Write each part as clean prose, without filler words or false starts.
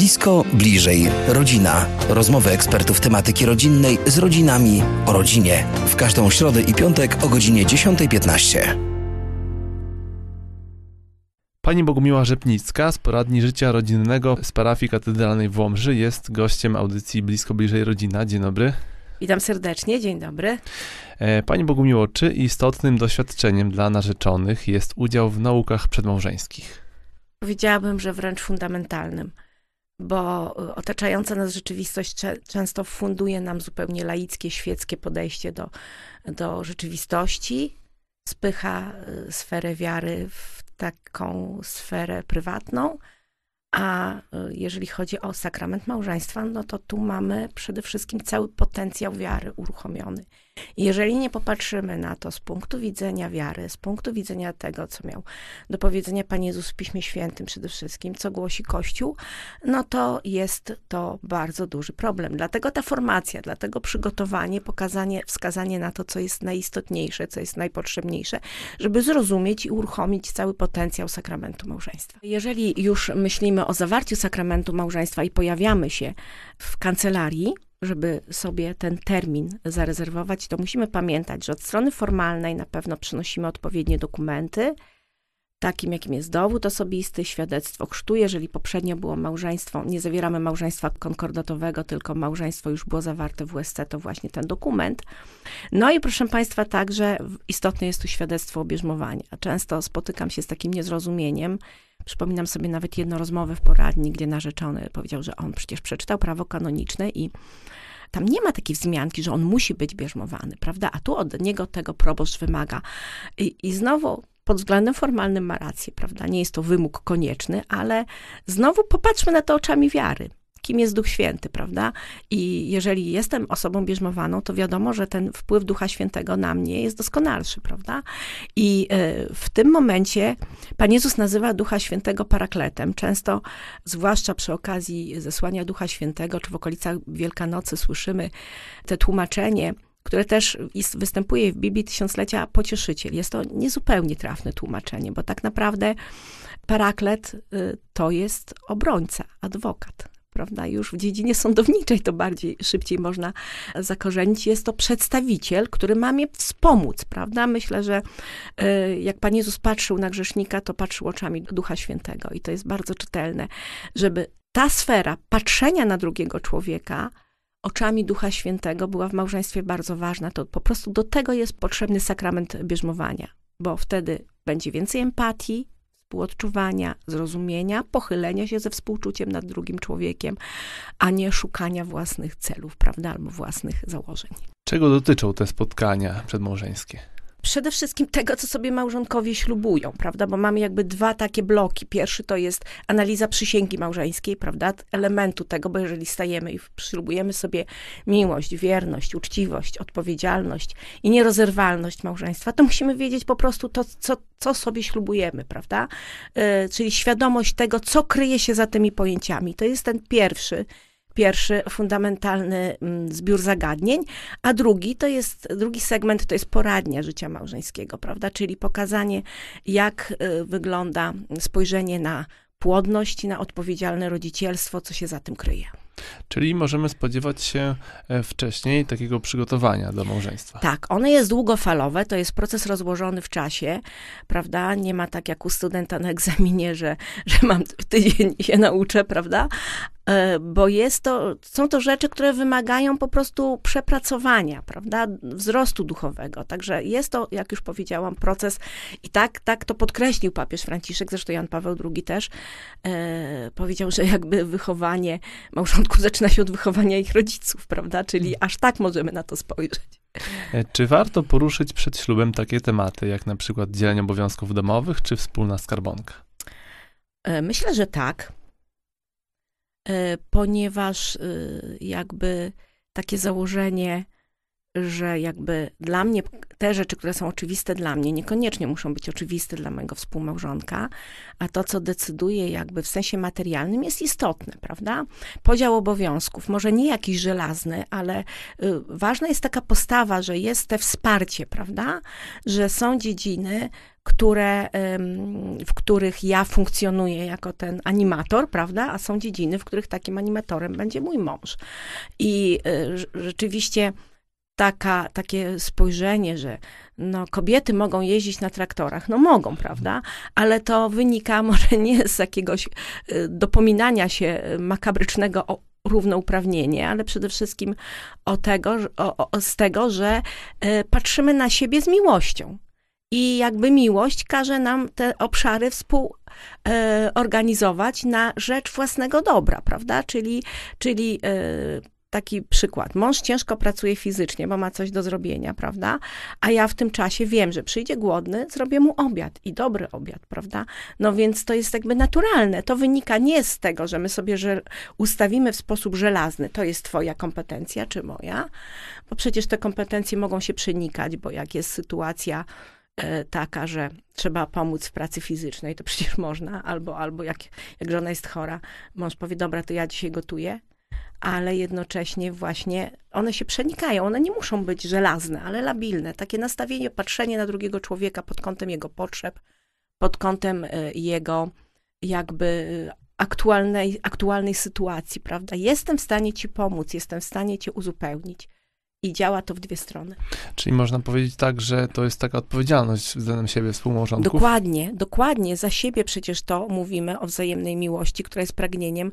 Blisko, bliżej, rodzina. Rozmowy ekspertów tematyki rodzinnej z rodzinami o rodzinie. W każdą środę i piątek o godzinie 10:15. Pani Bogumiła Rzepnicka z Poradni Życia Rodzinnego z Parafii Katedralnej w Łomży jest gościem audycji Blisko, bliżej, rodzina. Dzień dobry. Witam serdecznie, dzień dobry. Pani Bogumiło, czy istotnym doświadczeniem dla narzeczonych jest udział w naukach przedmałżeńskich? Powiedziałabym, że wręcz fundamentalnym, bo otaczająca nas rzeczywistość często funduje nam zupełnie laickie, świeckie podejście do rzeczywistości, spycha sferę wiary w taką sferę prywatną, a jeżeli chodzi o sakrament małżeństwa, no to tu mamy przede wszystkim cały potencjał wiary uruchomiony. I jeżeli nie popatrzymy na to z punktu widzenia wiary, z punktu widzenia tego, co miał do powiedzenia Pan Jezus w Piśmie Świętym przede wszystkim, co głosi Kościół, no to jest to bardzo duży problem. Dlatego ta formacja, dlatego przygotowanie, pokazanie, wskazanie na to, co jest najistotniejsze, co jest najpotrzebniejsze, żeby zrozumieć i uruchomić cały potencjał sakramentu małżeństwa. Jeżeli już myślimy o zawarciu sakramentu małżeństwa i pojawiamy się w kancelarii, żeby sobie ten termin zarezerwować, to musimy pamiętać, że od strony formalnej na pewno przynosimy odpowiednie dokumenty, takim jakim jest dowód osobisty, świadectwo chrztu. Jeżeli poprzednio było małżeństwo, nie zawieramy małżeństwa konkordatowego, tylko małżeństwo już było zawarte w USC, to właśnie ten dokument. No i proszę Państwa, także istotne jest tu świadectwo obierzmowania. Często spotykam się z takim niezrozumieniem. Przypominam sobie nawet jedną rozmowę w poradni, gdzie narzeczony powiedział, że on przecież przeczytał prawo kanoniczne i tam nie ma takiej wzmianki, że on musi być bierzmowany, prawda? A tu od niego tego proboszcz wymaga. I znowu pod względem formalnym ma rację, prawda? Nie jest to wymóg konieczny, ale znowu popatrzmy na to oczami wiary. Kim jest Duch Święty, prawda? I jeżeli jestem osobą bierzmowaną, to wiadomo, że ten wpływ Ducha Świętego na mnie jest doskonalszy, prawda? I w tym momencie Pan Jezus nazywa Ducha Świętego parakletem. Często, zwłaszcza przy okazji zesłania Ducha Świętego, czy w okolicach Wielkanocy słyszymy te tłumaczenie, które też występuje w Biblii Tysiąclecia Pocieszyciel. Jest to niezupełnie trafne tłumaczenie, bo tak naprawdę paraklet to jest obrońca, adwokat. Prawda? Już w dziedzinie sądowniczej to szybciej można zakorzenić. Jest to przedstawiciel, który ma mnie wspomóc, prawda? Myślę, że jak Pan Jezus patrzył na grzesznika, to patrzył oczami Ducha Świętego i to jest bardzo czytelne, żeby ta sfera patrzenia na drugiego człowieka oczami Ducha Świętego była w małżeństwie bardzo ważna. To po prostu do tego jest potrzebny sakrament bierzmowania, bo wtedy będzie więcej empatii, współodczuwania, zrozumienia, pochylenia się ze współczuciem nad drugim człowiekiem, a nie szukania własnych celów, prawda, albo własnych założeń. Czego dotyczą te spotkania przedmałżeńskie? Przede wszystkim tego, co sobie małżonkowie ślubują, prawda, bo mamy jakby dwa takie bloki. Pierwszy to jest analiza przysięgi małżeńskiej, prawda, elementu tego, bo jeżeli stajemy i ślubujemy sobie miłość, wierność, uczciwość, odpowiedzialność i nierozerwalność małżeństwa, to musimy wiedzieć po prostu to, co sobie ślubujemy, prawda, czyli świadomość tego, co kryje się za tymi pojęciami. To jest ten pierwszy fundamentalny zbiór zagadnień, a drugi segment to jest poradnia życia małżeńskiego, prawda? Czyli pokazanie, jak wygląda spojrzenie na płodność, na odpowiedzialne rodzicielstwo, co się za tym kryje. Czyli możemy spodziewać się wcześniej takiego przygotowania do małżeństwa. Tak, ono jest długofalowe, to jest proces rozłożony w czasie, prawda? Nie ma tak jak u studenta na egzaminie, że mam w tydzień się nauczę, prawda? Bo są to rzeczy, które wymagają po prostu przepracowania, prawda, wzrostu duchowego. Także jest to, jak już powiedziałam, proces i tak to podkreślił papież Franciszek, zresztą Jan Paweł II też powiedział, że jakby wychowanie małżonków zaczyna się od wychowania ich rodziców, prawda, czyli aż tak możemy na to spojrzeć. Czy warto poruszyć przed ślubem takie tematy, jak na przykład dzielenie obowiązków domowych, czy wspólna skarbonka? Myślę, że tak. Ponieważ jakby takie założenie, że jakby dla mnie te rzeczy, które są oczywiste dla mnie, niekoniecznie muszą być oczywiste dla mojego współmałżonka, a to, co decyduje jakby w sensie materialnym, jest istotne, prawda? Podział obowiązków, może nie jakiś żelazny, ale ważna jest taka postawa, że jest te wsparcie, prawda? Że są dziedziny, w których ja funkcjonuję jako ten animator, prawda? A są dziedziny, w których takim animatorem będzie mój mąż. I rzeczywiście takie spojrzenie, że no, kobiety mogą jeździć na traktorach, no mogą, prawda? Ale to wynika może nie z jakiegoś dopominania się makabrycznego o równouprawnienie, ale przede wszystkim z tego, że patrzymy na siebie z miłością. I jakby miłość każe nam te obszary współorganizować na rzecz własnego dobra, prawda? Czyli taki przykład. Mąż ciężko pracuje fizycznie, bo ma coś do zrobienia, prawda? A ja w tym czasie wiem, że przyjdzie głodny, zrobię mu obiad i dobry obiad, prawda? No więc to jest jakby naturalne. To wynika nie z tego, że my sobie ustawimy w sposób żelazny, to jest twoja kompetencja czy moja, bo przecież te kompetencje mogą się przenikać, bo jak jest sytuacja taka, że trzeba pomóc w pracy fizycznej, to przecież można, albo jak żona jest chora, mąż powie, dobra, to ja dzisiaj gotuję, ale jednocześnie właśnie one się przenikają, one nie muszą być żelazne, ale labilne. Takie nastawienie, patrzenie na drugiego człowieka pod kątem jego potrzeb, pod kątem jego jakby aktualnej sytuacji, prawda? Jestem w stanie ci pomóc, jestem w stanie cię uzupełnić. I działa to w dwie strony. Czyli można powiedzieć tak, że to jest taka odpowiedzialność względem siebie, współmałżonków? Dokładnie. Za siebie przecież to mówimy o wzajemnej miłości, która jest pragnieniem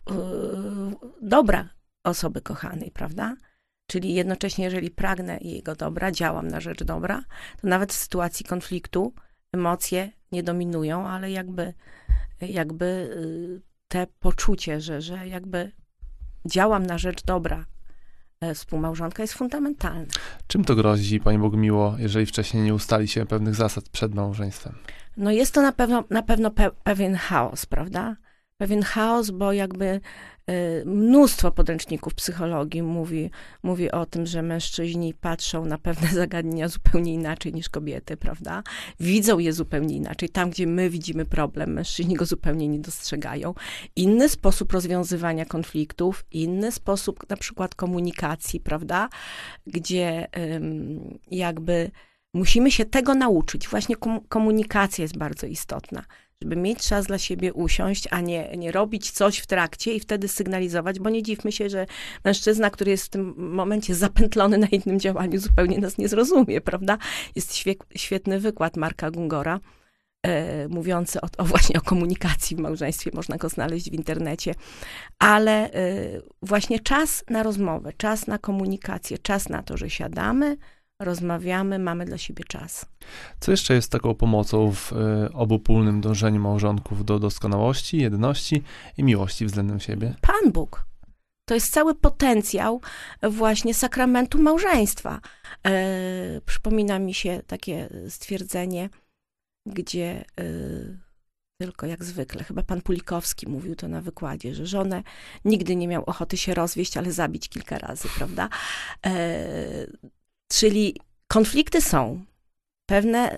dobra osoby kochanej, prawda? Czyli jednocześnie, jeżeli pragnę jego dobra, działam na rzecz dobra, to nawet w sytuacji konfliktu emocje nie dominują, ale jakby te poczucie, że jakby działam na rzecz dobra współmałżonka jest fundamentalne. Czym to grozi, Pani Bogumiło, jeżeli wcześniej nie ustali się pewnych zasad przed małżeństwem? No jest to na pewno pewien chaos, prawda? Pewien chaos, bo jakby mnóstwo podręczników psychologii mówi o tym, że mężczyźni patrzą na pewne zagadnienia zupełnie inaczej niż kobiety, prawda? Widzą je zupełnie inaczej. Tam, gdzie my widzimy problem, mężczyźni go zupełnie nie dostrzegają. Inny sposób rozwiązywania konfliktów, inny sposób na przykład komunikacji, prawda? Gdzie jakby musimy się tego nauczyć. Właśnie komunikacja jest bardzo istotna. Żeby mieć czas dla siebie usiąść, a nie robić coś w trakcie i wtedy sygnalizować, bo nie dziwmy się, że mężczyzna, który jest w tym momencie zapętlony na innym działaniu, zupełnie nas nie zrozumie, prawda? Jest świetny wykład Marka Gungora, mówiący właśnie o komunikacji w małżeństwie, można go znaleźć w internecie, ale właśnie czas na rozmowę, czas na komunikację, czas na to, że siadamy, rozmawiamy, mamy dla siebie czas. Co jeszcze jest taką pomocą w obopólnym dążeniu małżonków do doskonałości, jedności i miłości względem siebie? Pan Bóg. To jest cały potencjał właśnie sakramentu małżeństwa. Przypomina mi się takie stwierdzenie, gdzie tylko jak zwykle, chyba pan Pulikowski mówił to na wykładzie, że żonę nigdy nie miał ochoty się rozwieść, ale zabić kilka razy, prawda? Czyli konflikty są, pewne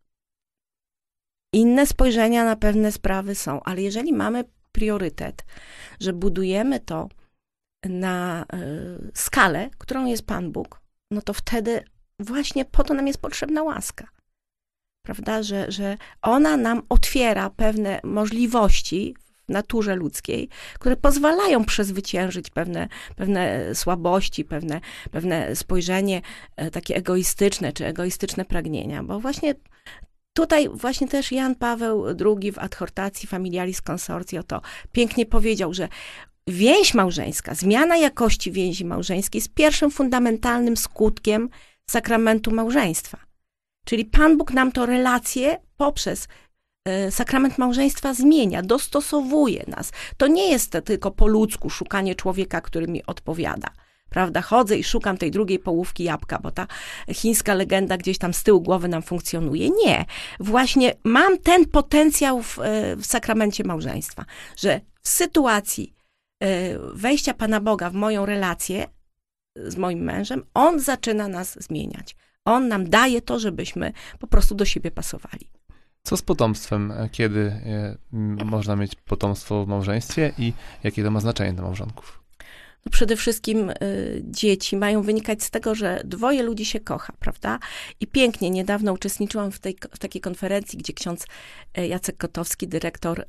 inne spojrzenia na pewne sprawy są, ale jeżeli mamy priorytet, że budujemy to na skalę, którą jest Pan Bóg, no to wtedy właśnie po to nam jest potrzebna łaska. Prawda, że ona nam otwiera pewne możliwości w naturze ludzkiej, które pozwalają przezwyciężyć pewne słabości, pewne spojrzenie takie egoistyczne, czy egoistyczne pragnienia, bo właśnie tutaj właśnie też Jan Paweł II w adhortacji Familiaris Consortio to pięknie powiedział, że więź małżeńska, zmiana jakości więzi małżeńskiej jest pierwszym fundamentalnym skutkiem sakramentu małżeństwa. Czyli Pan Bóg nam to relacje poprzez sakrament małżeństwa zmienia, dostosowuje nas. To nie jest tylko po ludzku szukanie człowieka, który mi odpowiada. Prawda? Chodzę i szukam tej drugiej połówki jabłka, bo ta chińska legenda gdzieś tam z tyłu głowy nam funkcjonuje. Nie. Właśnie mam ten potencjał w sakramencie małżeństwa, że w sytuacji wejścia Pana Boga w moją relację, z moim mężem, on zaczyna nas zmieniać. On nam daje to, żebyśmy po prostu do siebie pasowali. Co z potomstwem? Kiedy można mieć potomstwo w małżeństwie i jakie to ma znaczenie dla małżonków? No przede wszystkim dzieci mają wynikać z tego, że dwoje ludzi się kocha, prawda? I pięknie, niedawno uczestniczyłam w takiej konferencji, gdzie ksiądz Jacek Kotowski, dyrektor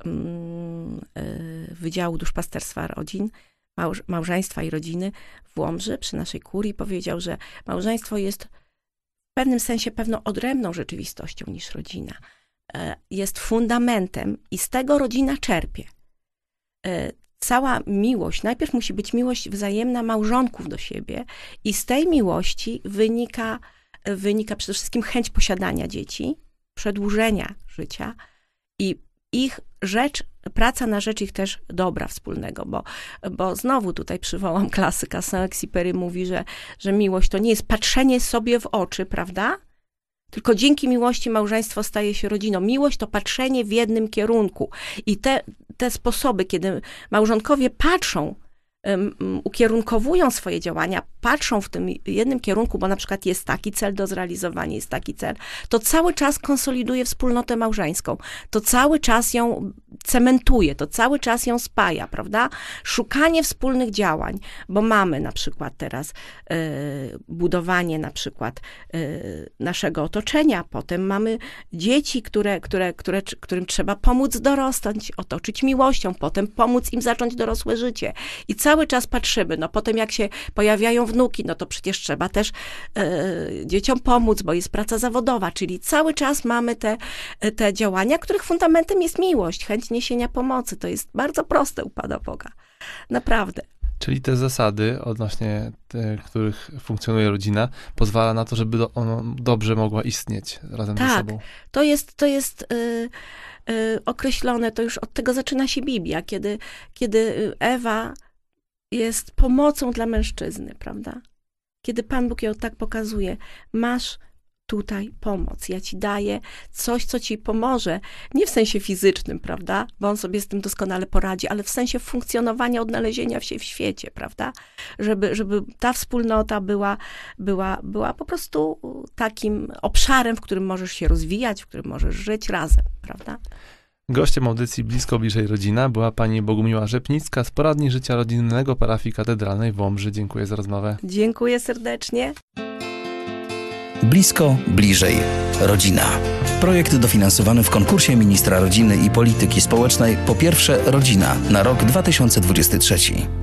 Wydziału Duszpasterstwa Rodzin, Małżeństwa i Rodziny w Łomży przy naszej kurii powiedział, że małżeństwo jest w pewnym sensie pewną odrębną rzeczywistością niż rodzina. Jest fundamentem i z tego rodzina czerpie. Cała miłość, najpierw musi być miłość wzajemna małżonków do siebie i z tej miłości wynika przede wszystkim chęć posiadania dzieci, przedłużenia życia i ich praca na rzecz ich też dobra wspólnego, bo znowu tutaj przywołam klasyka, Saint-Exupéry mówi, że miłość to nie jest patrzenie sobie w oczy, prawda? Tylko dzięki miłości małżeństwo staje się rodziną. Miłość to patrzenie w jednym kierunku. I te sposoby, kiedy małżonkowie patrzą, ukierunkowują swoje działania, patrzą w tym jednym kierunku, bo na przykład jest taki cel do zrealizowania, jest taki cel, to cały czas konsoliduje wspólnotę małżeńską. To cały czas ją cementuje, to cały czas ją spaja, prawda? Szukanie wspólnych działań, bo mamy na przykład teraz budowanie na przykład naszego otoczenia, potem mamy dzieci, którym trzeba pomóc dorosnąć, otoczyć miłością, potem pomóc im zacząć dorosłe życie. I cały czas patrzymy, no potem jak się pojawiają wnuki, no to przecież trzeba też dzieciom pomóc, bo jest praca zawodowa, czyli cały czas mamy te działania, których fundamentem jest miłość, chęć niesienia pomocy. To jest bardzo proste u Pana Boga. Naprawdę. Czyli te zasady, odnośnie których funkcjonuje rodzina, pozwala na to, żeby ona dobrze mogła istnieć razem ze sobą. To jest określone, to już od tego zaczyna się Biblia, kiedy Ewa jest pomocą dla mężczyzny, prawda? Kiedy Pan Bóg ją tak pokazuje, masz tutaj pomoc, ja ci daję coś, co ci pomoże, nie w sensie fizycznym, prawda, bo on sobie z tym doskonale poradzi, ale w sensie funkcjonowania, odnalezienia się w świecie, prawda, żeby ta wspólnota była po prostu takim obszarem, w którym możesz się rozwijać, w którym możesz żyć razem, prawda. Gościem audycji Blisko Bliżej Rodzina była pani Bogumiła Rzepnicka z Poradni Życia Rodzinnego Parafii Katedralnej w Łomży. Dziękuję za rozmowę. Dziękuję serdecznie. Blisko Bliżej Rodzina. Projekt dofinansowany w konkursie Ministra Rodziny i Polityki Społecznej Po pierwsze Rodzina na rok 2023.